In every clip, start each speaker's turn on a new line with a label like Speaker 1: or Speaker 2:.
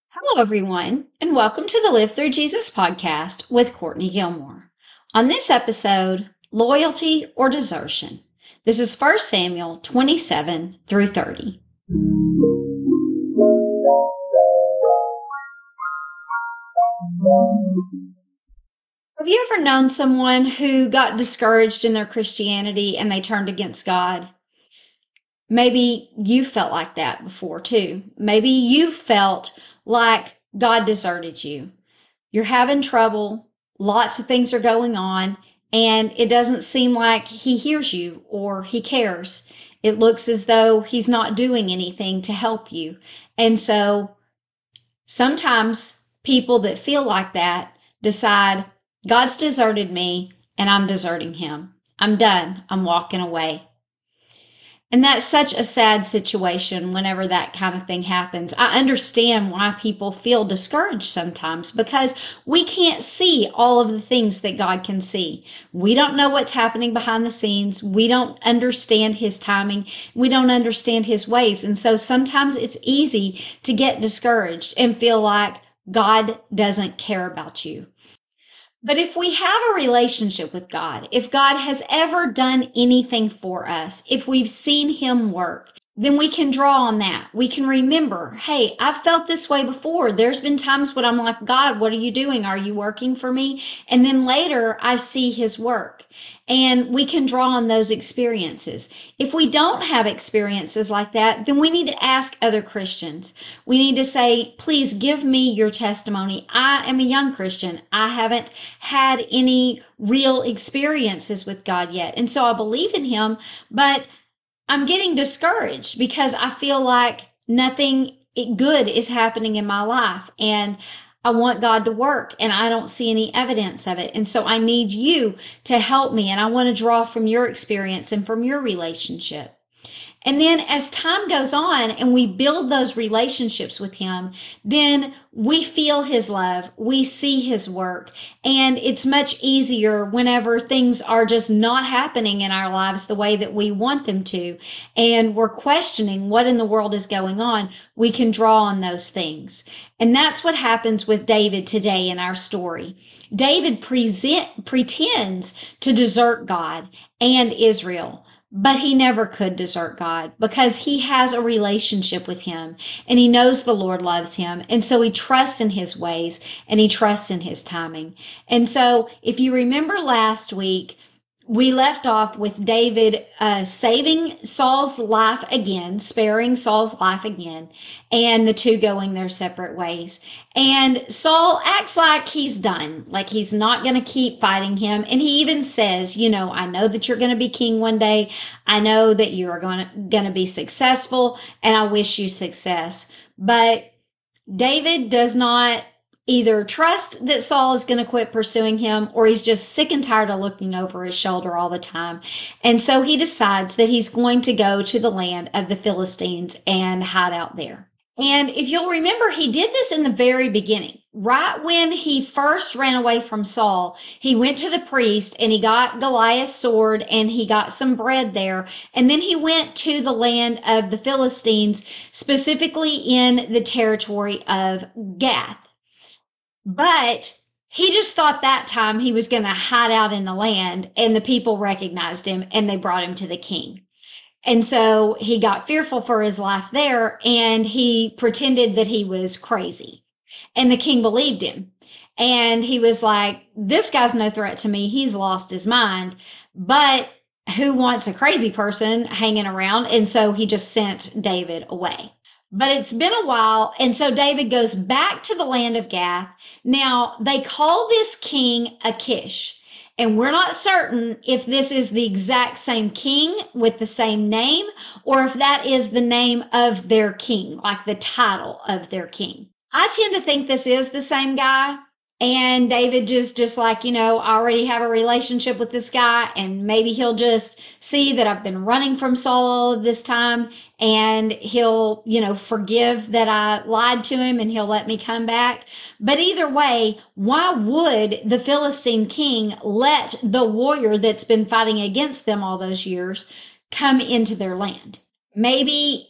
Speaker 1: Hello, everyone, and welcome to the Live Through Jesus podcast with Courtney Gilmore. On this episode, loyalty or desertion. This is 1 Samuel 27 through 30. Have you ever known someone who got discouraged in their Christianity and they turned against God? Maybe you felt like that before too. Maybe you felt like God deserted you. You're having trouble, lots of things are going on, and it doesn't seem like he hears you or he cares. It looks as though he's not doing anything to help you. And so sometimes people that feel like that decide, God's deserted me and I'm deserting him. I'm done. I'm walking away. And that's such a sad situation whenever that kind of thing happens. I understand why people feel discouraged sometimes because we can't see all of the things that God can see. We don't know what's happening behind the scenes. We don't understand his timing. We don't understand his ways. And so sometimes it's easy to get discouraged and feel like God doesn't care about you. But if we have a relationship with God, if God has ever done anything for us, if we've seen him work, then we can draw on that. We can remember, hey, I've felt this way before. There's been times when I'm like, God, what are you doing? Are you working for me? And then later I see his work. And we can draw on those experiences. If we don't have experiences like that, then we need to ask other Christians. We need to say, please give me your testimony. I am a young Christian. I haven't had any real experiences with God yet. And so I believe in him, but I'm getting discouraged because I feel like nothing good is happening in my life. And I want God to work and I don't see any evidence of it. And so I need you to help me. And I want to draw from your experience and from your relationship. And then as time goes on and we build those relationships with him, then we feel his love, we see his work, and it's much easier whenever things are just not happening in our lives the way that we want them to, and we're questioning what in the world is going on. We can draw on those things. And that's what happens with David today in our story. David pretends to desert God and Israel. But he never could desert God because he has a relationship with him and he knows the Lord loves him. And so he trusts in his ways and he trusts in his timing. And so if you remember last week, we left off with David saving Saul's life again, sparing Saul's life again, and the two going their separate ways. And Saul acts like he's done, like he's not going to keep fighting him. And he even says, I know that you're going to be king one day. I know that you are going to be successful, and I wish you success. But David does not either trust that Saul is going to quit pursuing him, or he's just sick and tired of looking over his shoulder all the time. And so he decides that he's going to go to the land of the Philistines and hide out there. And if you'll remember, he did this in the very beginning. Right when he first ran away from Saul, he went to the priest and he got Goliath's sword and he got some bread there. And then he went to the land of the Philistines, specifically in the territory of Gath. But he just thought that time he was going to hide out in the land, and the people recognized him and they brought him to the king. And so he got fearful for his life there, and he pretended that he was crazy. And the king believed him. And he was like, this guy's no threat to me. He's lost his mind. But who wants a crazy person hanging around? And so he just sent David away. But it's been a while, and so David goes back to the land of Gath. Now, they call this king Achish, and we're not certain if this is the exact same king with the same name, or if that is the name of their king, like the title of their king. I tend to think this is the same guy. And David just like, I already have a relationship with this guy, and maybe he'll just see that I've been running from Saul all of this time, and he'll, forgive that I lied to him and he'll let me come back. But either way, why would the Philistine king let the warrior that's been fighting against them all those years come into their land? Maybe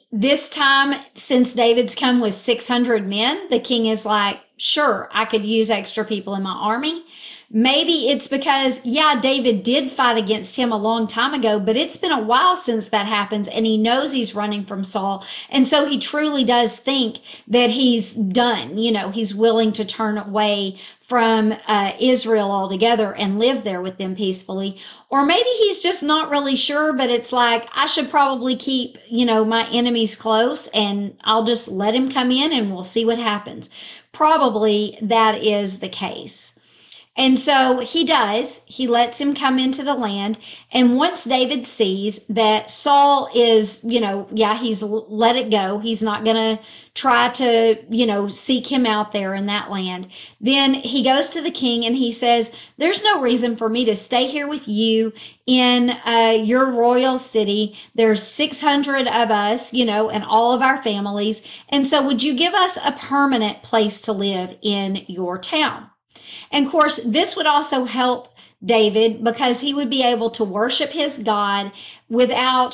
Speaker 1: this time, since David's come with 600 men, the king is like, sure, I could use extra people in my army. Maybe it's because, yeah, David did fight against him a long time ago, but it's been a while since that happens, and he knows he's running from Saul. And so he truly does think that he's done. He's willing to turn away from Israel altogether and live there with them peacefully. Or maybe he's just not really sure, but it's like, I should probably keep, my enemies close, and I'll just let him come in and we'll see what happens. Probably that is the case. And so he does. He lets him come into the land. And once David sees that Saul is, he's let it go. He's not going to try to, seek him out there in that land. Then he goes to the king and he says, there's no reason for me to stay here with you in your royal city. There's 600 of us, and all of our families. And so would you give us a permanent place to live in your town? And of course, this would also help David because he would be able to worship his God without,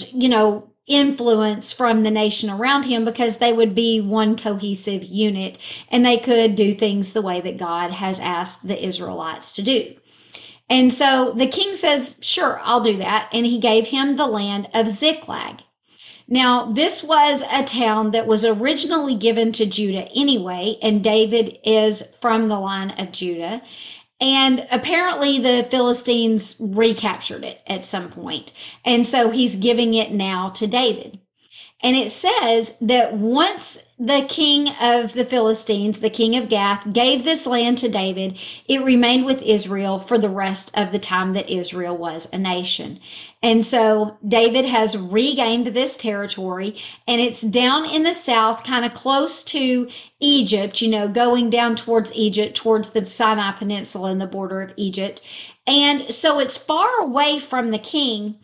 Speaker 1: influence from the nation around him, because they would be one cohesive unit and they could do things the way that God has asked the Israelites to do. And so the king says, sure, I'll do that. And he gave him the land of Ziklag. Now, this was a town that was originally given to Judah anyway, and David is from the line of Judah. And apparently the Philistines recaptured it at some point. And so he's giving it now to David. And it says that once the king of the Philistines, the king of Gath, gave this land to David, it remained with Israel for the rest of the time that Israel was a nation. And so David has regained this territory, and it's down in the south, kind of close to Egypt, going down towards Egypt, towards the Sinai Peninsula and the border of Egypt. And so it's far away from the king.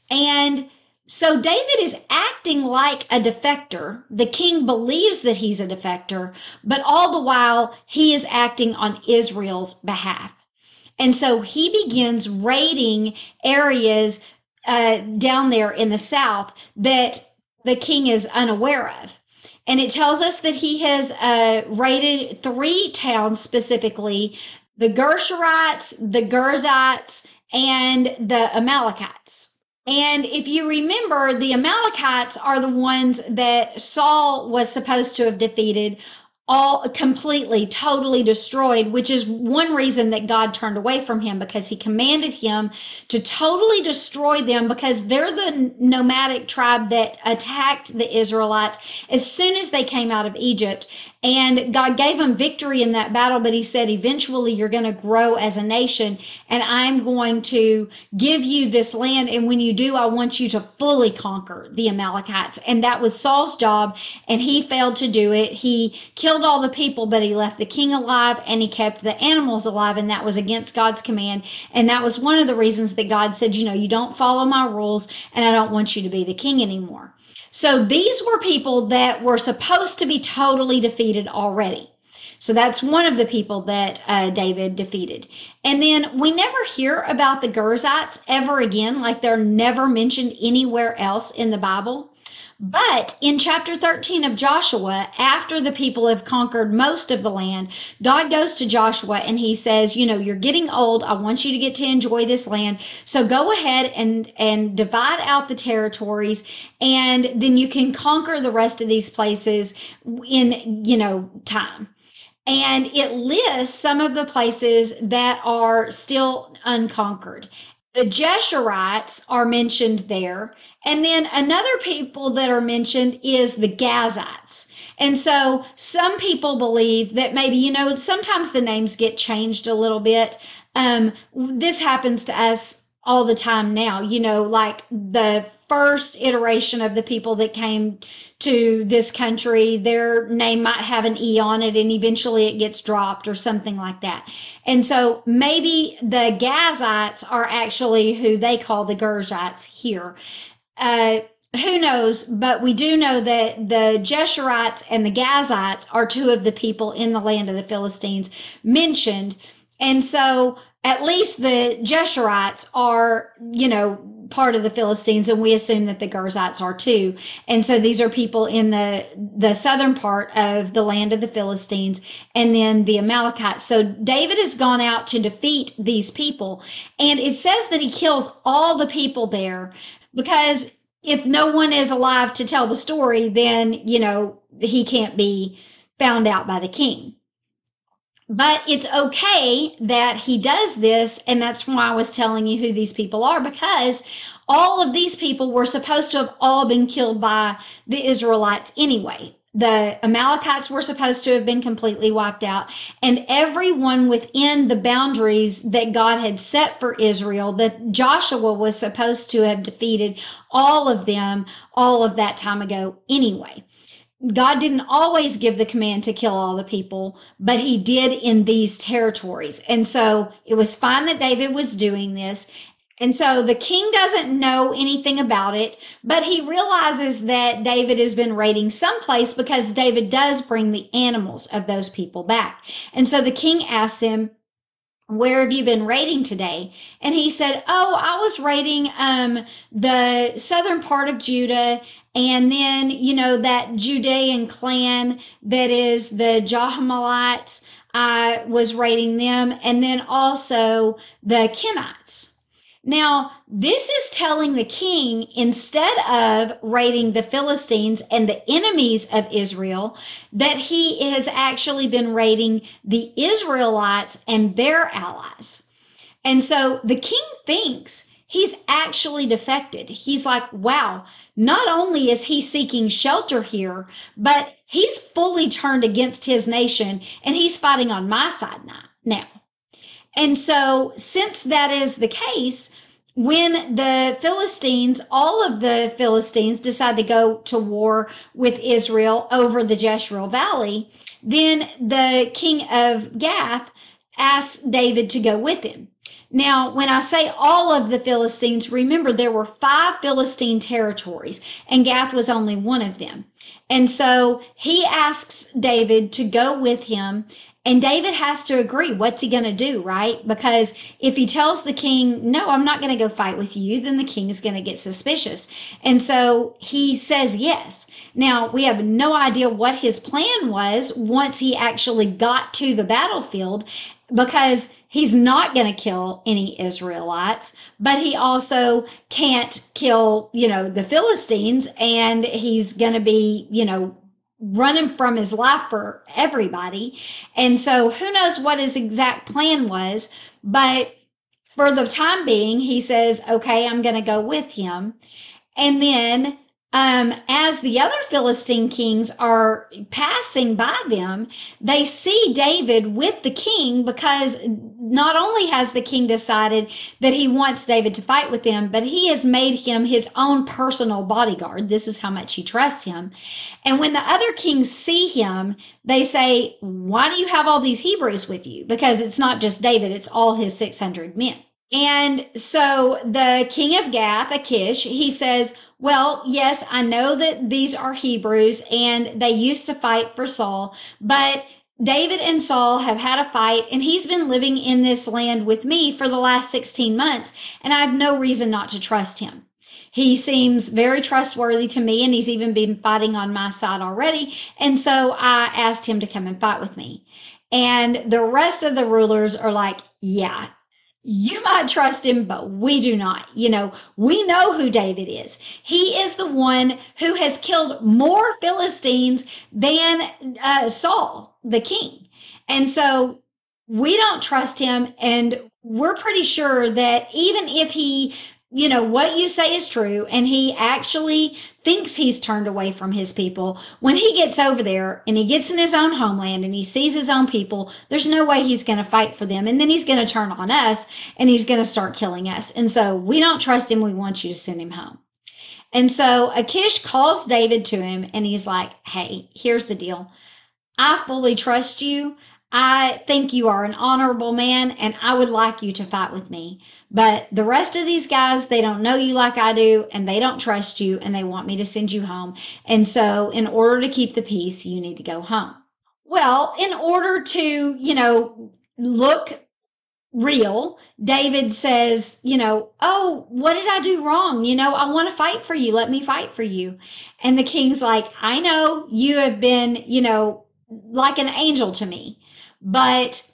Speaker 1: And so David is acting like a defector. The king believes that he's a defector, but all the while he is acting on Israel's behalf. And so he begins raiding areas down there in the south that the king is unaware of. And it tells us that he has raided 3 towns specifically: the Gershurites, the Girzites, and the Amalekites. And if you remember, the Amalekites are the ones that Saul was supposed to have defeated, all completely, totally destroyed, which is one reason that God turned away from him, because he commanded him to totally destroy them, because they're the nomadic tribe that attacked the Israelites as soon as they came out of Egypt. And God gave them victory in that battle, but he said, eventually you're going to grow as a nation, and I'm going to give you this land. And when you do, I want you to fully conquer the Amalekites. And that was Saul's job, and he failed to do it. He killed all the people, but he left the king alive, and he kept the animals alive, and that was against God's command. And that was one of the reasons that God said, you don't follow my rules, and I don't want you to be the king anymore. So these were people that were supposed to be totally defeated already. So that's one of the people that David defeated. And then we never hear about the Girzites ever again, like they're never mentioned anywhere else in the Bible. But in chapter 13 of Joshua, after the people have conquered most of the land, God goes to Joshua and he says, you're getting old. I want you to get to enjoy this land. So go ahead and divide out the territories, and then you can conquer the rest of these places in, time. And it lists some of the places that are still unconquered. The Jeshurites are mentioned there. And then another people that are mentioned is the Gazites. And so some people believe that maybe, sometimes the names get changed a little bit. This happens to us all the time now, like the first iteration of the people that came to this country, their name might have an E on it, and eventually it gets dropped or something like that. And so maybe the Gazites are actually who they call the Girzites here. Who knows? But we do know that the Jeshurites and the Gazites are 2 of the people in the land of the Philistines mentioned And so at least the Jeshurites are, part of the Philistines, and we assume that the Girzites are too. And so these are people in the southern part of the land of the Philistines, and then the Amalekites. So David has gone out to defeat these people, and it says that he kills all the people there because if no one is alive to tell the story, then he can't be found out by the king. But it's okay that he does this. And that's why I was telling you who these people are, because all of these people were supposed to have all been killed by the Israelites anyway. The Amalekites were supposed to have been completely wiped out, and everyone within the boundaries that God had set for Israel, that Joshua was supposed to have defeated all of them all of that time ago anyway. God didn't always give the command to kill all the people, but he did in these territories. And so it was fine that David was doing this. And so the king doesn't know anything about it, but he realizes that David has been raiding someplace because David does bring the animals of those people back. And so the king asks him, where have you been raiding today? And he said, oh, I was raiding the southern part of Judah, and then that Judean clan that is the Jahamalites, I was raiding them, and then also the Kenites. Now, this is telling the king, instead of raiding the Philistines and the enemies of Israel, that he has actually been raiding the Israelites and their allies. And so the king thinks he's actually defected. He's like, wow, not only is he seeking shelter here, but he's fully turned against his nation, and he's fighting on my side now. And so, since that is the case, when all of the Philistines decide to go to war with Israel over the Jezreel Valley, then the king of Gath asks David to go with him. Now, when I say all of the Philistines, remember there were 5 Philistine territories, and Gath was only one of them. And so he asks David to go with him, and David has to agree. What's he going to do, right? Because if he tells the king, no, I'm not going to go fight with you, then the king is going to get suspicious. And so he says yes. Now, we have no idea what his plan was once he actually got to the battlefield, because he's not going to kill any Israelites, but he also can't kill, the Philistines, and he's going to be, running from his life for everybody. And so who knows what his exact plan was, but for the time being, he says, okay, I'm going to go with him. And then as the other Philistine kings are passing by them, they see David with the king, because not only has the king decided that he wants David to fight with him, but he has made him his own personal bodyguard. This is how much he trusts him. And when the other kings see him, they say, why do you have all these Hebrews with you? Because it's not just David, it's all his 600 men. And so the king of Gath, Achish, he says, well, yes, I know that these are Hebrews and they used to fight for Saul, but David and Saul have had a fight, and he's been living in this land with me for the last 16 months, and I have no reason not to trust him. He seems very trustworthy to me, and he's even been fighting on my side already. And so I asked him to come and fight with me. And the rest of the rulers are like, yeah, you might trust him, but we do not. We know who David is. He is the one who has killed more Philistines than Saul, the king. And so we don't trust him. And we're pretty sure that even if he, what you say is true, and he actually thinks he's turned away from his people, when he gets over there and he gets in his own homeland and he sees his own people, there's no way he's going to fight for them. And then he's going to turn on us and he's going to start killing us. And so we don't trust him. We want you to send him home. And so Achish calls David to him, and he's like, hey, here's the deal. I fully trust you. I think you are an honorable man, and I would like you to fight with me. But the rest of these guys, they don't know you like I do, and they don't trust you, and they want me to send you home. And so in order to keep the peace, you need to go home. Well, in order to, look real, David says, oh, what did I do wrong? I want to fight for you. Let me fight for you. And the king's like, I know you have been, like an angel to me, but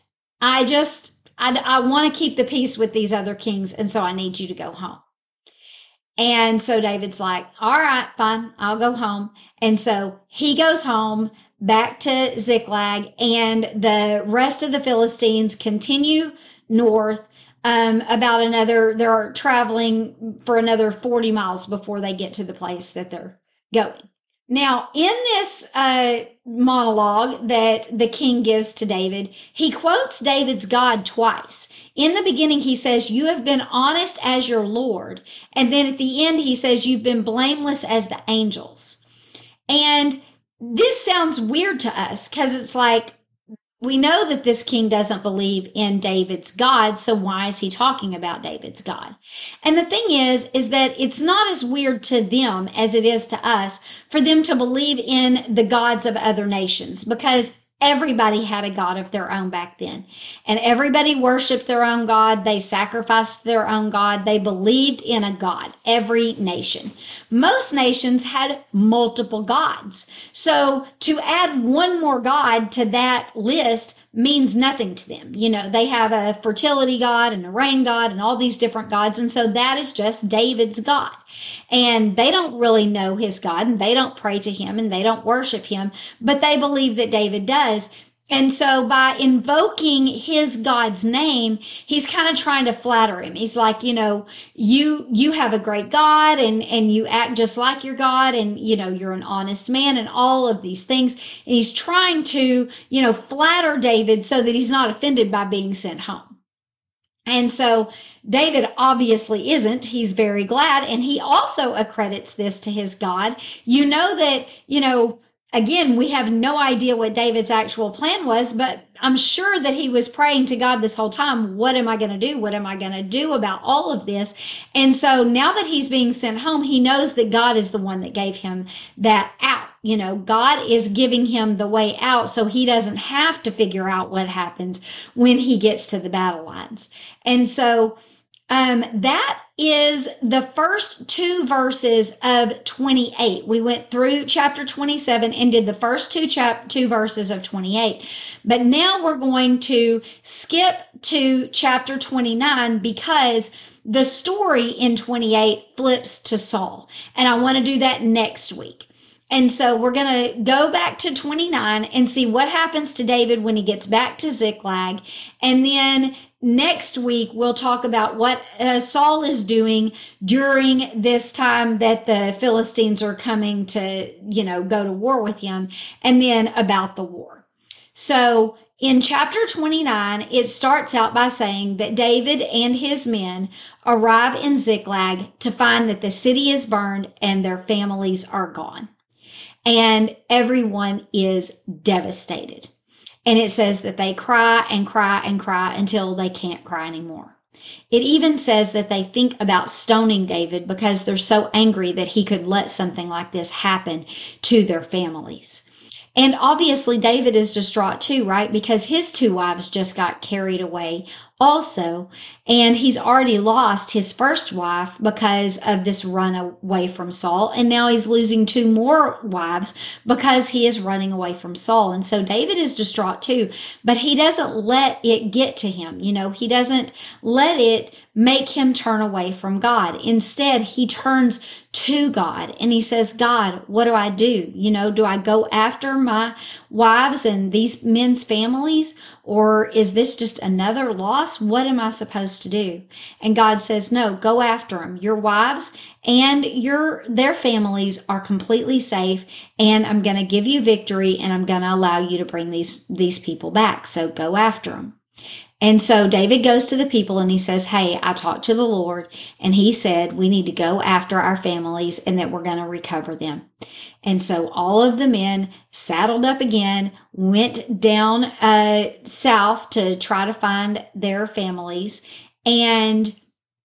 Speaker 1: I want to keep the peace with these other kings. And so I need you to go home. And so David's like, all right, fine, I'll go home. And so he goes home back to Ziklag, and the rest of the Philistines continue north. They're traveling for another 40 miles before they get to the place that they're going. Now, in this monologue that the king gives to David, he quotes David's God twice. In the beginning, he says, you have been honest as your Lord. And then at the end, he says, you've been blameless as the angels. And this sounds weird to us because it's like, we know that this king doesn't believe in David's God, so why is he talking about David's God? And the thing is that it's not as weird to them as it is to us for them to believe in the gods of other nations, because everybody had a God of their own back then. And everybody worshiped their own God. They sacrificed their own God. They believed in a God, every nation. Most nations had multiple gods. So to add one more God to that list means nothing to them. They have a fertility God and a rain God and all these different gods. And so that is just David's God. And they don't really know his God, and they don't pray to him, and they don't worship him, but they believe that David does. And so by invoking his God's name, he's kind of trying to flatter him. He's like, you have a great God, and you act just like your God, and you're an honest man, and all of these things. And he's trying to, flatter David so that he's not offended by being sent home. And so David obviously isn't. He's very glad. And he also accredits this to his God. Again, we have no idea what David's actual plan was, but I'm sure that he was praying to God this whole time. What am I going to do? What am I going to do about all of this? And so now that he's being sent home, he knows that God is the one that gave him that out. God is giving him the way out so he doesn't have to figure out what happens when he gets to the battle lines. And so that is the first two verses of 28. We went through chapter 27 and did the first two verses of 28. But now we're going to skip to chapter 29 because the story in 28 flips to Saul. And I want to do that next week. And so we're going to go back to 29 and see what happens to David when he gets back to Ziklag. And then next week, we'll talk about what Saul is doing during this time that the Philistines are coming to, go to war with him, and then about the war. So in chapter 29, it starts out by saying that David and his men arrive in Ziklag to find that the city is burned and their families are gone. And everyone is devastated. And it says that they cry and cry and cry until they can't cry anymore. It even says that they think about stoning David because they're so angry that he could let something like this happen to their families. And obviously David is distraught too, right? Because his two wives just got carried away also. And he's already lost his first wife because of this run away from Saul. And now he's losing two more wives because he is running away from Saul. And so David is distraught too, but he doesn't let it get to him. He doesn't let it make him turn away from God. Instead, he turns to God and he says, God, what do I do? Do I go after my wives and these men's families? Or is this just another loss? What am I supposed to do? And God says, no, go after them. Your wives and their families are completely safe, and I'm going to give you victory, and I'm going to allow you to bring these people back. So go after them. And so David goes to the people and he says, hey, I talked to the Lord, and he said we need to go after our families and that we're going to recover them. And so all of the men saddled up again, went down south to try to find their families. And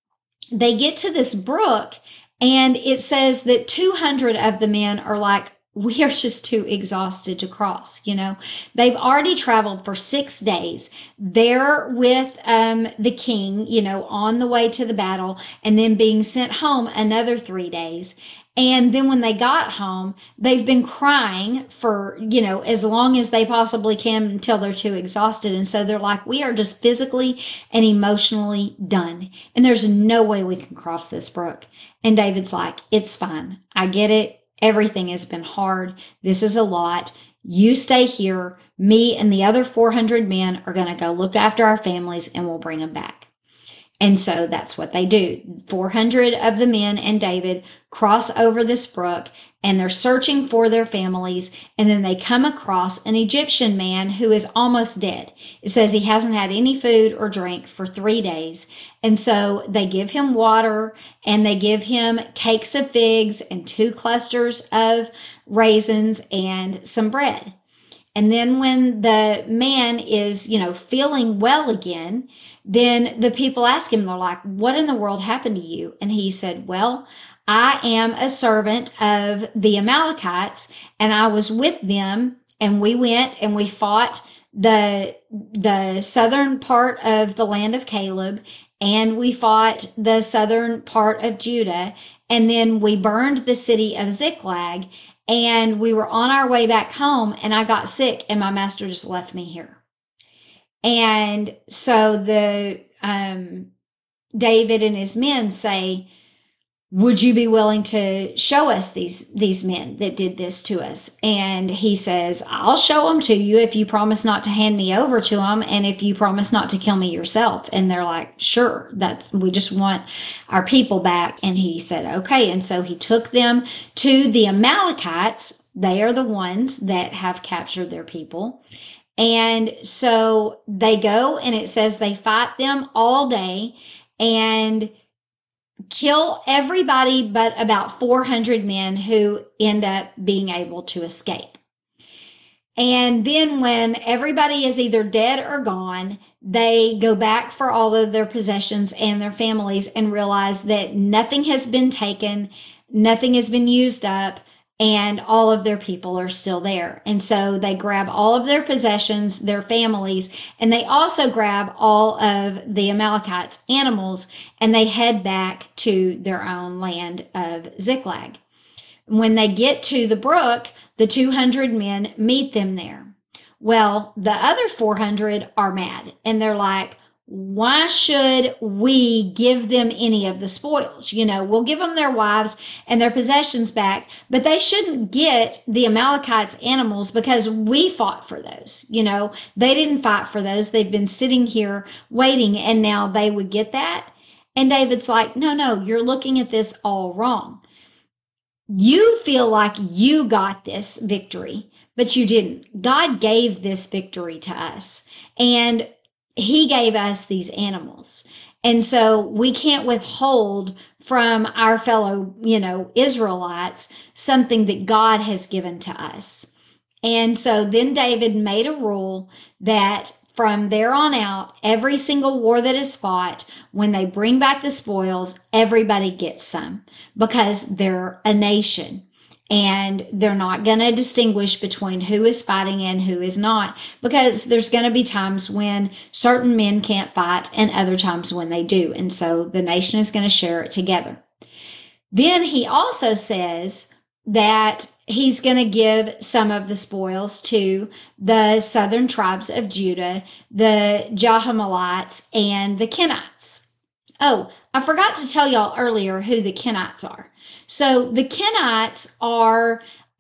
Speaker 1: they get to this brook, and it says that 200 of the men are like, we are just too exhausted to cross. They've already traveled for 6 days. They're with the king, on the way to the battle, and then being sent home another 3 days. And then when they got home, they've been crying for, as long as they possibly can until they're too exhausted. And so they're like, we are just physically and emotionally done. And there's no way we can cross this brook. And David's like, it's fine. I get it. Everything has been hard. This is a lot. You stay here. Me and the other 400 men are going to go look after our families, and we'll bring them back. And so that's what they do. 400 of the men and David cross over this brook, and they're searching for their families. And then they come across an Egyptian man who is almost dead. It says he hasn't had any food or drink for 3 days. And so they give him water, and they give him cakes of figs and 2 clusters of raisins and some bread. And then when the man is, feeling well again, then the people ask him, they're like, what in the world happened to you? And he said, well, I am a servant of the Amalekites, and I was with them, and we went and we fought the southern part of the land of Caleb, and we fought the southern part of Judah, and then we burned the city of Ziklag, and we were on our way back home, and I got sick, and my master just left me here. And so the David and his men say, would you be willing to show us these men that did this to us? And he says, I'll show them to you if you promise not to hand me over to them, and if you promise not to kill me yourself. And they're like, sure, we just want our people back. And he said, okay. And so he took them to the Amalekites. They are the ones that have captured their people. And so they go, and it says they fight them all day and kill everybody but about 400 men, who end up being able to escape. And then when everybody is either dead or gone, they go back for all of their possessions and their families and realize that nothing has been taken, nothing has been used up, and all of their people are still there. And so they grab all of their possessions, their families, and they also grab all of the Amalekites' animals, and they head back to their own land of Ziklag. When they get to the brook, the 200 men meet them there. Well, the other 400 are mad, and they're like, why should we give them any of the spoils? We'll give them their wives and their possessions back, but they shouldn't get the Amalekites' animals because we fought for those. They didn't fight for those. They've been sitting here waiting, and now they would get that. And David's like, no, you're looking at this all wrong. You feel like you got this victory, but you didn't. God gave this victory to us, and he gave us these animals. And so we can't withhold from our fellow, Israelites something that God has given to us. And so then David made a rule that from there on out, every single war that is fought, when they bring back the spoils, everybody gets some, because they're a nation. And they're not going to distinguish between who is fighting and who is not, because there's going to be times when certain men can't fight and other times when they do. And so the nation is going to share it together. Then he also says that he's going to give some of the spoils to the southern tribes of Judah, the Jahamalites, and the Kenites. Oh, I forgot to tell y'all earlier who the Kenites are. So the Kenites are,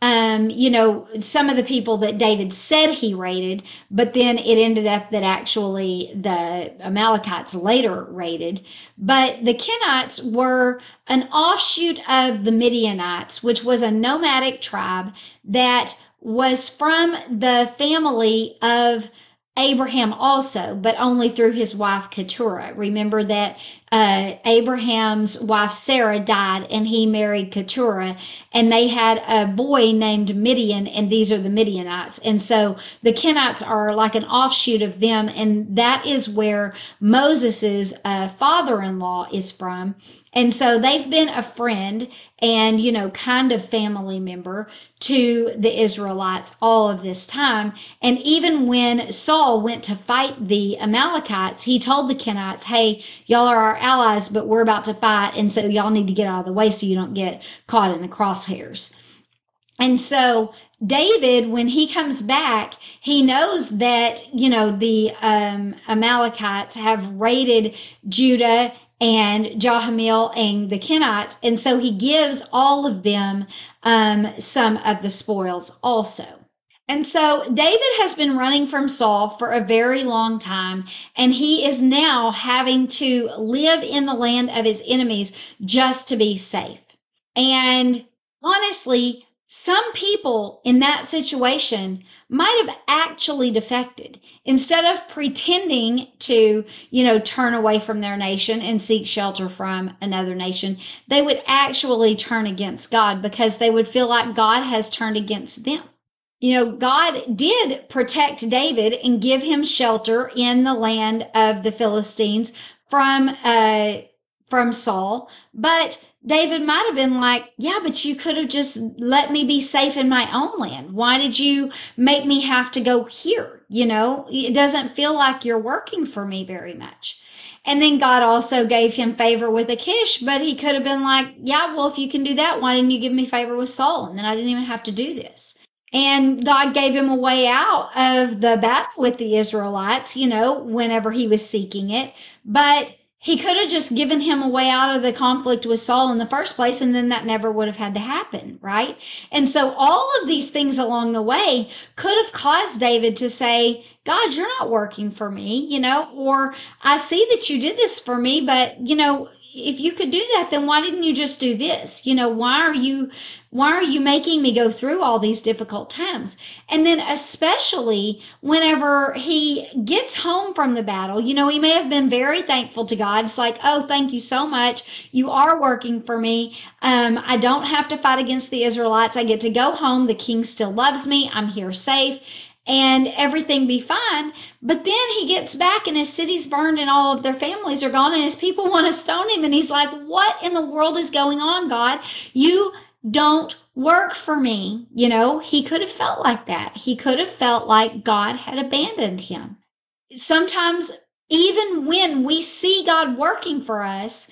Speaker 1: some of the people that David said he raided, but then it ended up that actually the Amalekites later raided. But the Kenites were an offshoot of the Midianites, which was a nomadic tribe that was from the family of Abraham also, but only through his wife Keturah. Remember that Abraham's wife Sarah died and he married Keturah, and they had a boy named Midian, and these are the Midianites. And so the Kenites are like an offshoot of them, and that is where Moses's father-in-law is from. And so they've been a friend and, kind of family member to the Israelites all of this time. And even when Saul went to fight the Amalekites, he told the Kenites, hey, y'all are our allies, but we're about to fight. And so y'all need to get out of the way so you don't get caught in the crosshairs. And so David, when he comes back, he knows that, the Amalekites have raided Judah and Jahamiel and the Kenites. And so he gives all of them some of the spoils also. And so David has been running from Saul for a very long time, and he is now having to live in the land of his enemies just to be safe. And honestly, some people in that situation might have actually defected. Instead of pretending to, turn away from their nation and seek shelter from another nation, they would actually turn against God because they would feel like God has turned against them. God did protect David and give him shelter in the land of the Philistines from Saul, but David might have been like, yeah, but you could have just let me be safe in my own land. Why did you make me have to go here? It doesn't feel like you're working for me very much. And then God also gave him favor with Achish, but he could have been like, yeah, well, if you can do that, why didn't you give me favor with Saul? And then I didn't even have to do this. And God gave him a way out of the battle with the Israelites, whenever he was seeking it. But he could have just given him a way out of the conflict with Saul in the first place, and then that never would have had to happen, right? And so all of these things along the way could have caused David to say, God, you're not working for me, or I see that you did this for me, but, if you could do that, then why didn't you just do this? Why are you making me go through all these difficult times? And then especially whenever he gets home from the battle, he may have been very thankful to God. It's like, oh, thank you so much. You are working for me. I don't have to fight against the Israelites. I get to go home. The king still loves me. I'm here safe. And everything be fine. But then he gets back and his city's burned and all of their families are gone and his people want to stone him. And he's like, what in the world is going on, God? You don't work for me. He could have felt like that. He could have felt like God had abandoned him. Sometimes even when we see God working for us,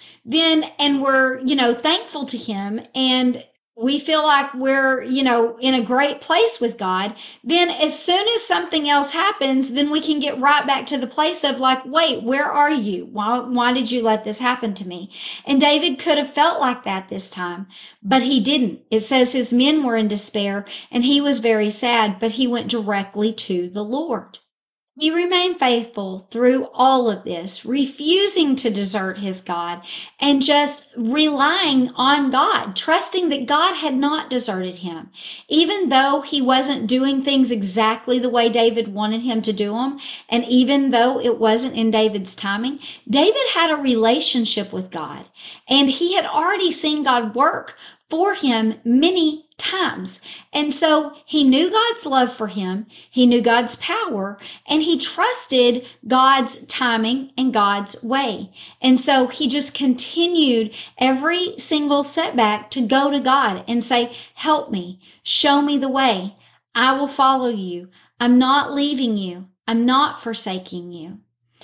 Speaker 1: and we're, thankful to him and we feel like we're, in a great place with God, then as soon as something else happens, then we can get right back to the place of like, wait, where are you? Why did you let this happen to me? And David could have felt like that this time, but he didn't. It says his men were in despair and he was very sad, but he went directly to the Lord. He remained faithful through all of this, refusing to desert his God and just relying on God, trusting that God had not deserted him. Even though he wasn't doing things exactly the way David wanted him to do them, and even though it wasn't in David's timing, David had a relationship with God, and he had already seen God work for him many times. And so he knew God's love for him, he knew God's power, and he trusted God's timing and God's way. And so he just continued every single setback to go to God and say, help me, show me the way. I will follow you. I'm not leaving you. I'm not forsaking you.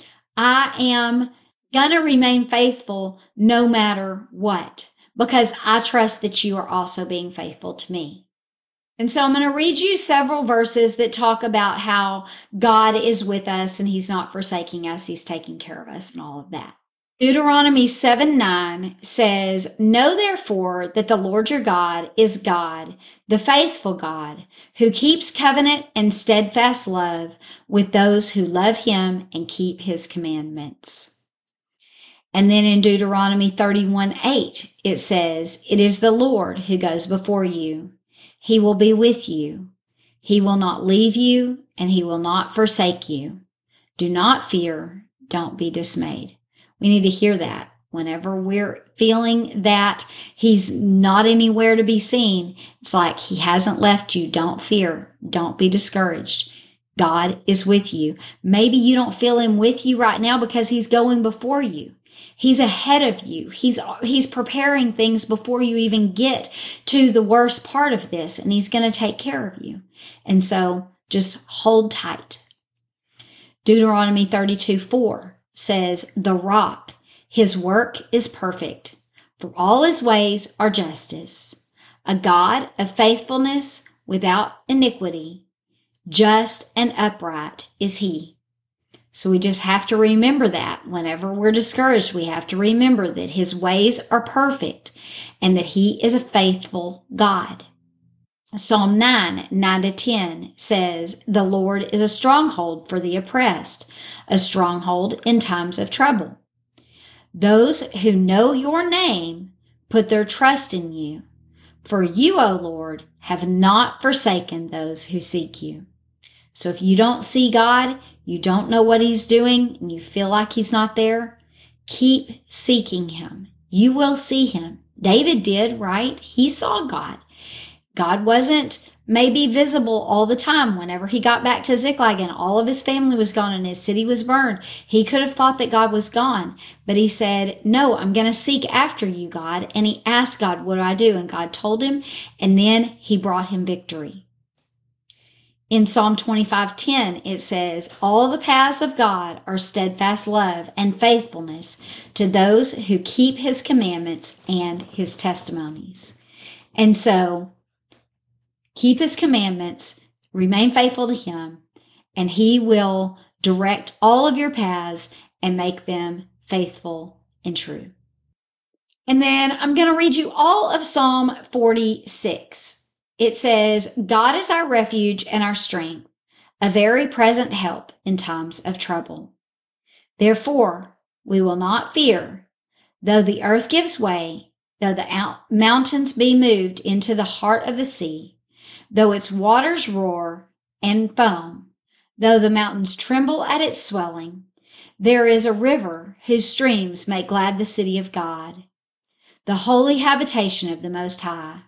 Speaker 1: I am going to remain faithful no matter what, because I trust that you are also being faithful to me. And so I'm going to read you several verses that talk about how God is with us and he's not forsaking us. He's taking care of us and all of that. Deuteronomy 7:9 says, know therefore that the Lord your God is God, the faithful God, who keeps covenant and steadfast love with those who love him and keep his commandments. And then in Deuteronomy 31:8, it says, it is the Lord who goes before you. He will be with you. He will not leave you, and he will not forsake you. Do not fear. Don't be dismayed. We need to hear that. whenever we're feeling that he's not anywhere to be seen, it's like he hasn't left you. Don't fear. Don't be discouraged. God is with you. Maybe you don't feel him with you right now because he's going before you. He's ahead of you. He's preparing things before you even get to the worst part of this, and he's going to take care of you. And so just hold tight. Deuteronomy 32:4 says, "The rock, his work is perfect, for all his ways are justice. A God of faithfulness without iniquity, just and upright is he." So we just have to remember that whenever we're discouraged, we have to remember that his ways are perfect and that he is a faithful God. Psalm 9:9-10 says, "The Lord is a stronghold for the oppressed, a stronghold in times of trouble. Those who know your name put their trust in you. For you, O Lord, have not forsaken those who seek you." So if you don't see God, you don't know what he's doing, and you feel like he's not there, keep seeking him. You will see him. David did, right? He saw God. God wasn't maybe visible all the time. Whenever he got back to Ziklag and all of his family was gone and his city was burned, he could have thought that God was gone. But he said, "No, I'm going to seek after you, God." And he asked God, "What do I do?" And God told him, and then he brought him victory. In Psalm 25:10, it says, "All the paths of God are steadfast love and faithfulness to those who keep his commandments and his testimonies." And so, keep his commandments, remain faithful to him, and he will direct all of your paths and make them faithful and true. And then I'm going to read you all of Psalm 46. It says, "God is our refuge and our strength, a very present help in times of trouble. Therefore, we will not fear, though the earth gives way, though the mountains be moved into the heart of the sea, though its waters roar and foam, though the mountains tremble at its swelling. There is a river whose streams make glad the city of God, the holy habitation of the Most High.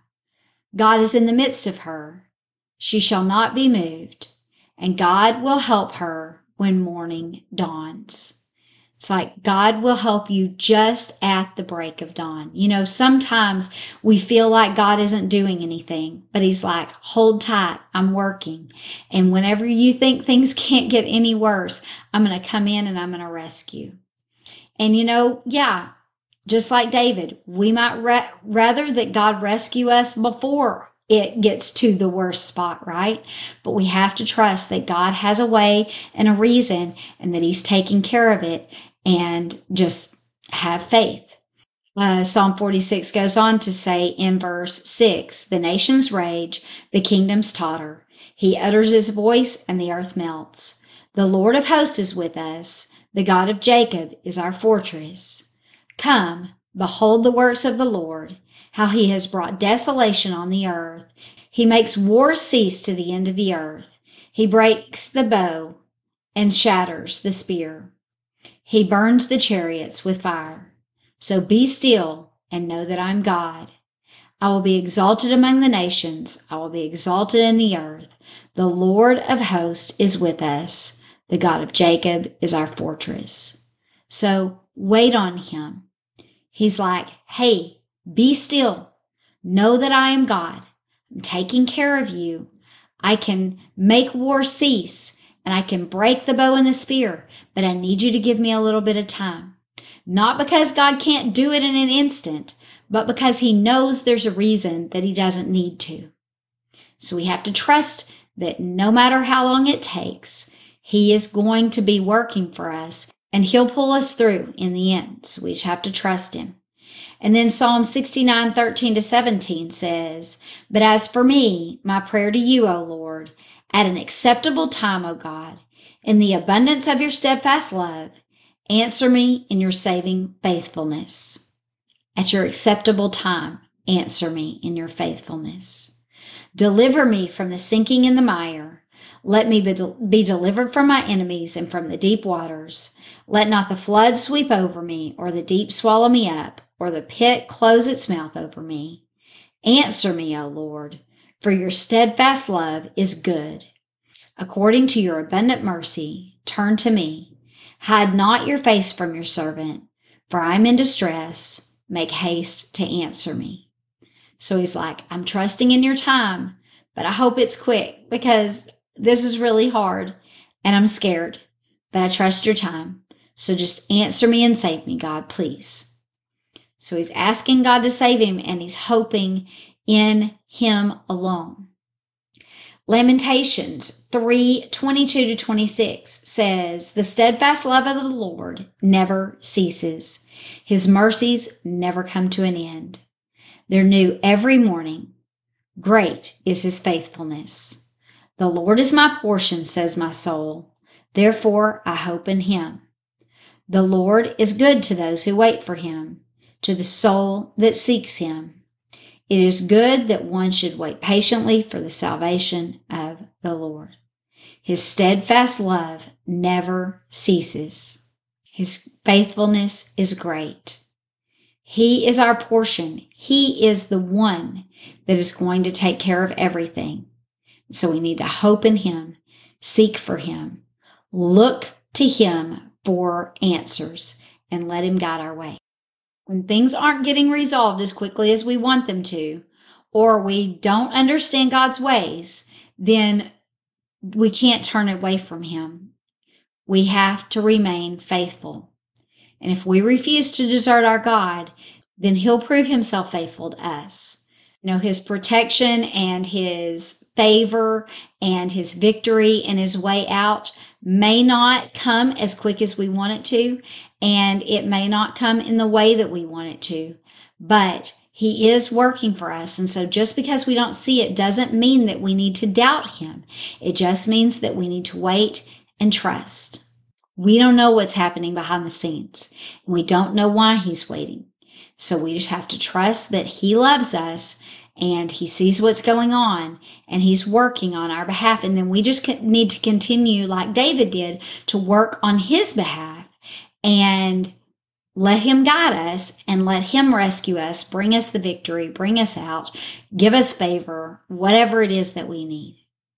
Speaker 1: God is in the midst of her. She shall not be moved, and God will help her when morning dawns." It's like God will help you just at the break of dawn. You know, sometimes we feel like God isn't doing anything, but he's like, "Hold tight, I'm working. And whenever you think things can't get any worse, I'm going to come in and I'm going to rescue." And you know, yeah, just like David, we might rather that God rescue us before it gets to the worst spot, right? But we have to trust that God has a way and a reason and that he's taking care of it, and just have faith. Psalm 46 goes on to say in verse 6, "The nations rage, the kingdoms totter. He utters his voice and the earth melts. The Lord of hosts is with us. The God of Jacob is our fortress. Come, behold the works of the Lord, how he has brought desolation on the earth. He makes war cease to the end of the earth. He breaks the bow and shatters the spear. He burns the chariots with fire. So be still and know that I am God. I will be exalted among the nations. I will be exalted in the earth. The Lord of hosts is with us. The God of Jacob is our fortress." So wait on him. He's like, "Hey, be still. Know that I am God. I'm taking care of you. I can make war cease and I can break the bow and the spear, but I need you to give me a little bit of time." Not because God can't do it in an instant, but because he knows there's a reason that he doesn't need to. So we have to trust that no matter how long it takes, he is going to be working for us and he'll pull us through in the end. So we just have to trust him. And then Psalm 69:13-17 says, "But as for me, my prayer to you, O Lord, at an acceptable time, O God, in the abundance of your steadfast love, answer me in your saving faithfulness." At your acceptable time, answer me in your faithfulness. "Deliver me from the sinking in the mire. Let me be delivered from my enemies and from the deep waters. Let not the flood sweep over me, or the deep swallow me up, or the pit close its mouth over me. Answer me, O Lord, for your steadfast love is good. According to your abundant mercy, turn to me. Hide not your face from your servant, for I am in distress. Make haste to answer me. So he's like, I'm trusting in your time, but I hope it's quick because this is really hard and I'm scared, but I trust your time. So just answer me and save me, God, please. So he's asking God to save him and he's hoping in him alone. Lamentations 3:22-26 says, the steadfast love of the Lord never ceases. His mercies never come to an end. They're new every morning. Great is his faithfulness. The Lord is my portion, says my soul. Therefore I hope in him. The Lord is good to those who wait for him, to the soul that seeks him. It is good that one should wait patiently for the salvation of the Lord. His steadfast love never ceases. His faithfulness is great. He is our portion. He is the one that is going to take care of everything. So we need to hope in him, seek for him, look to him for answers, and let him guide our way. When things aren't getting resolved as quickly as we want them to, or we don't understand God's ways, then we can't turn away from him. We have to remain faithful. And if we refuse to desert our God, then he'll prove himself faithful to us. His protection and his favor and his victory and his way out may not come as quick as we want it to, and it may not come in the way that we want it to, but he is working for us. And so just because we don't see it doesn't mean that we need to doubt him. It just means that we need to wait and trust. We don't know what's happening behind the scenes. We don't know why he's waiting. So we just have to trust that he loves us and he sees what's going on and he's working on our behalf. And then we just need to continue, like David did, to work on his behalf and let him guide us and let him rescue us, bring us the victory, bring us out, give us favor, whatever it is that we need.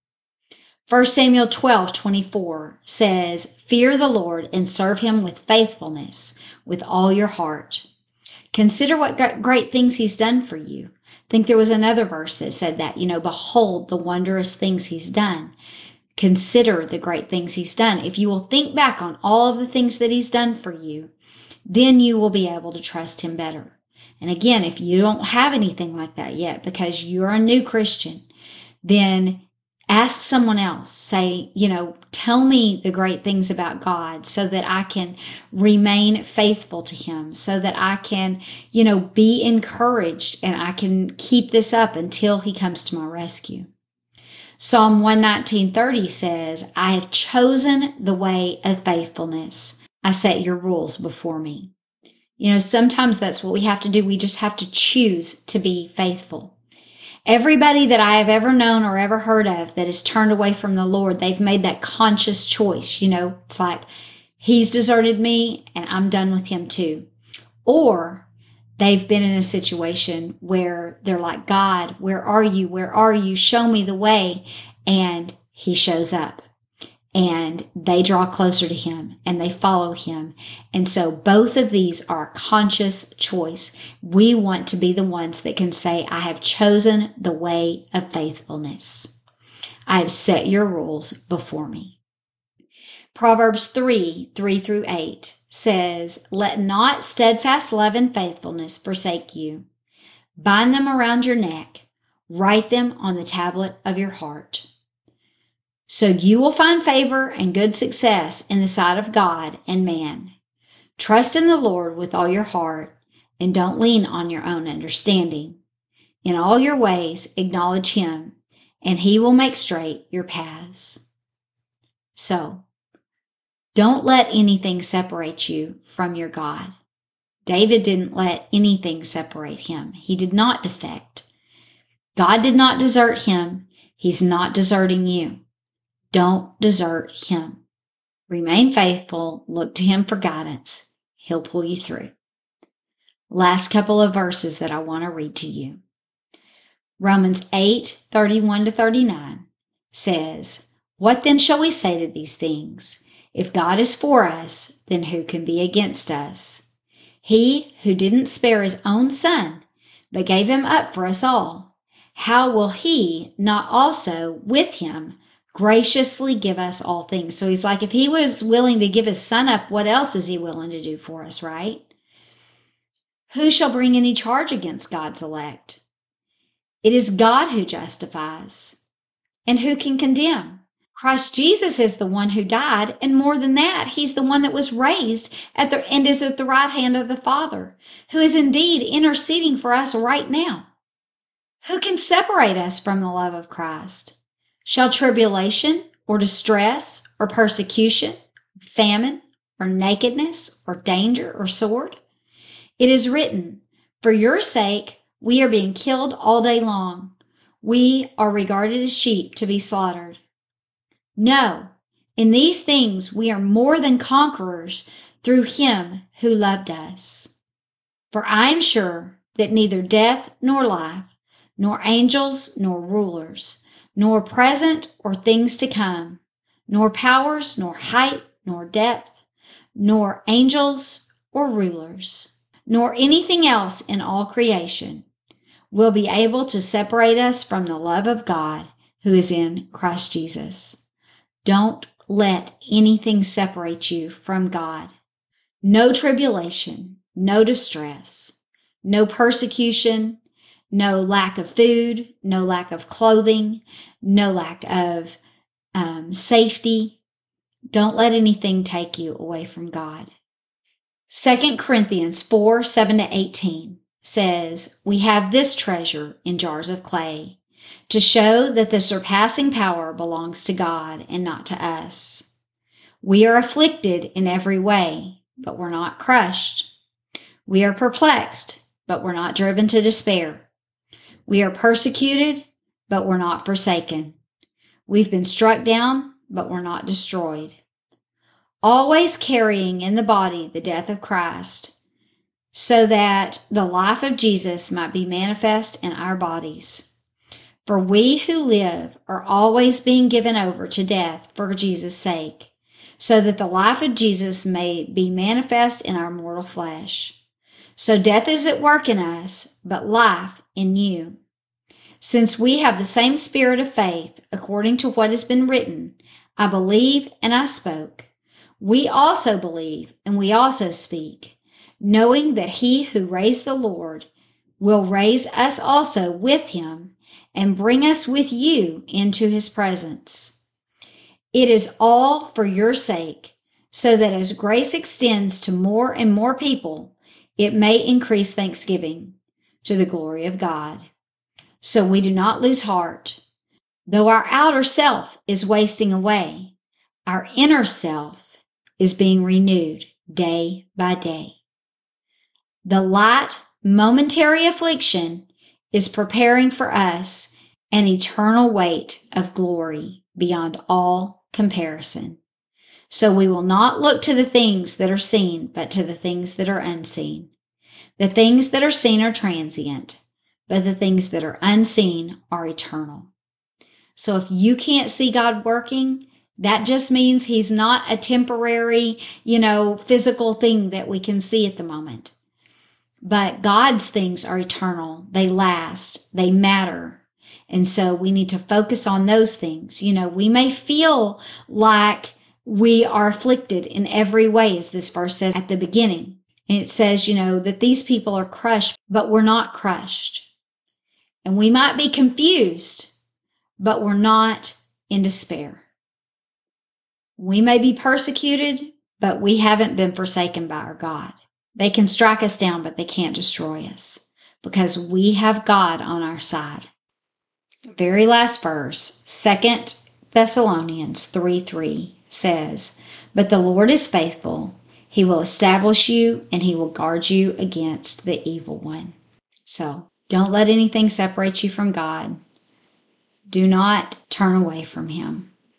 Speaker 1: 1 Samuel 12:24 says, fear the Lord and serve him with faithfulness, with all your heart. Consider what great things he's done for you. I think there was another verse that said that, behold the wondrous things he's done. Consider the great things he's done. If you will think back on all of the things that he's done for you, then you will be able to trust him better. And again, if you don't have anything like that yet because you're a new Christian, then ask someone else. Say, tell me the great things about God so that I can remain faithful to him, so that I can, be encouraged and I can keep this up until he comes to my rescue. Psalm 119:30 says, I have chosen the way of faithfulness. I set your rules before me. Sometimes that's what we have to do. We just have to choose to be faithful. Everybody that I have ever known or ever heard of that has turned away from the Lord, they've made that conscious choice. It's like, he's deserted me and I'm done with him too. Or they've been in a situation where they're like, God, where are you? Where are you? Show me the way. And he shows up. And they draw closer to him and they follow him. And so both of these are a conscious choice. We want to be the ones that can say, I have chosen the way of faithfulness. I have set your rules before me. Proverbs 3:3-8 says, let not steadfast love and faithfulness forsake you. Bind them around your neck. Write them on the tablet of your heart. So you will find favor and good success in the sight of God and man. Trust in the Lord with all your heart and don't lean on your own understanding. In all your ways, acknowledge him and he will make straight your paths. So don't let anything separate you from your God. David didn't let anything separate him. He did not defect. God did not desert him. He's not deserting you. Don't desert him. Remain faithful. Look to him for guidance. He'll pull you through. Last couple of verses that I want to read to you. Romans 8:31-39 says, "What then shall we say to these things? If God is for us, then who can be against us? He who didn't spare his own son, but gave him up for us all, how will he not also with him graciously give us all things?" So he's like, if he was willing to give his son up, what else is he willing to do for us, right? Who shall bring any charge against God's elect? It is God who justifies. And who can condemn? Christ Jesus is the one who died, and more than that, he's the one that was raised and is at the right hand of the Father, who is indeed interceding for us right now. Who can separate us from the love of Christ? Shall tribulation or distress or persecution, famine or nakedness or danger or sword? It is written, "For your sake we are being killed all day long. We are regarded as sheep to be slaughtered." No, in these things we are more than conquerors through him who loved us. For I am sure that neither death nor life, nor angels nor rulers, nor present or things to come, nor powers, nor height, nor depth, nor angels or rulers, nor anything else in all creation will be able to separate us from the love of God who is in Christ Jesus. Don't let anything separate you from God. No tribulation, no distress, no persecution, no lack of food, no lack of clothing, no lack of safety. Don't let anything take you away from God. 2 Corinthians 4:7-18 says, "We have this treasure in jars of clay, to show that the surpassing power belongs to God and not to us. We are afflicted in every way, but we're not crushed. We are perplexed, but we're not driven to despair. We are persecuted, but we're not forsaken. We've been struck down, but we're not destroyed. Always carrying in the body the death of Christ, so that the life of Jesus might be manifest in our bodies. For we who live are always being given over to death for Jesus' sake, so that the life of Jesus may be manifest in our mortal flesh. So death is at work in us, but life in you. Since we have the same spirit of faith, according to what has been written, I believe and I spoke. We also believe and we also speak, knowing that he who raised the Lord will raise us also with him and bring us with you into his presence. It is all for your sake, so that as grace extends to more and more people, it may increase thanksgiving to the glory of God. So we do not lose heart. Though our outer self is wasting away, our inner self is being renewed day by day. The light, momentary affliction is preparing for us an eternal weight of glory beyond all comparison. So we will not look to the things that are seen, but to the things that are unseen. The things that are seen are transient, but the things that are unseen are eternal. So if you can't see God working, that just means he's not a temporary, physical thing that we can see at the moment. But God's things are eternal. They last. They matter. And so we need to focus on those things. We may feel like we are afflicted in every way, as this verse says at the beginning. And it says, that these people are crushed, but we're not crushed. And we might be confused, but we're not in despair. We may be persecuted, but we haven't been forsaken by our God. They can strike us down, but they can't destroy us because we have God on our side. Very last verse, 2 Thessalonians 3:3 says, "But the Lord is faithful. He will establish you and he will guard you against the evil one." So don't let anything separate you from God. Do not turn away from him.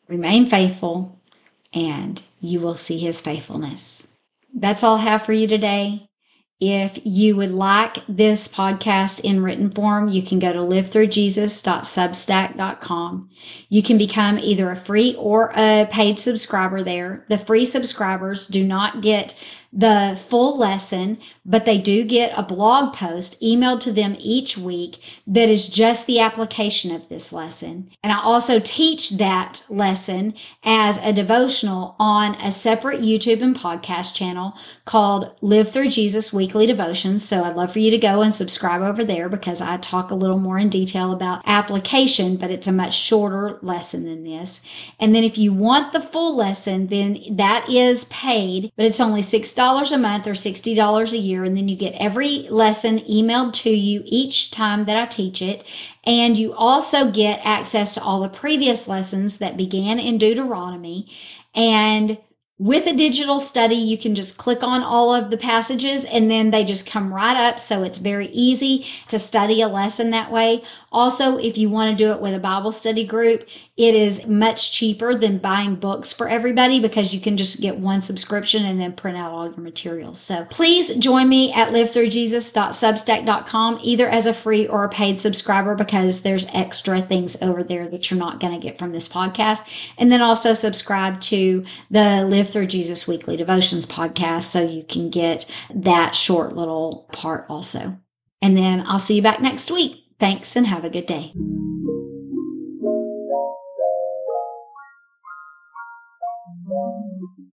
Speaker 1: Remain faithful, and you will see his faithfulness. That's all I have for you today. If you would like this podcast in written form, you can go to livethroughjesus.substack.com. You can become either a free or a paid subscriber there. The free subscribers do not get the full lesson, but they do get a blog post emailed to them each week that is just the application of this lesson. And I also teach that lesson as a devotional on a separate YouTube and podcast channel called Live Through Jesus Weekly Devotions. So I'd love for you to go and subscribe over there because I talk a little more in detail about application, but it's a much shorter lesson than this. And then if you want the full lesson, then that is paid, but it's only $6 a month or $60 a year. And then you get every lesson emailed to you each time that I teach it. And you also get access to all the previous lessons that began in Deuteronomy. And with a digital study, you can just click on all of the passages and then they just come right up. So it's very easy to study a lesson that way. Also, if you want to do it with a Bible study group, it is much cheaper than buying books for everybody because you can just get one subscription and then print out all your materials. So please join me at livethroughjesus.substack.com either as a free or a paid subscriber because there's extra things over there that you're not going to get from this podcast. And then also subscribe to the Live Through Jesus Weekly Devotions podcast so you can get that short little part also. And then I'll see you back next week. Thanks and have a good day.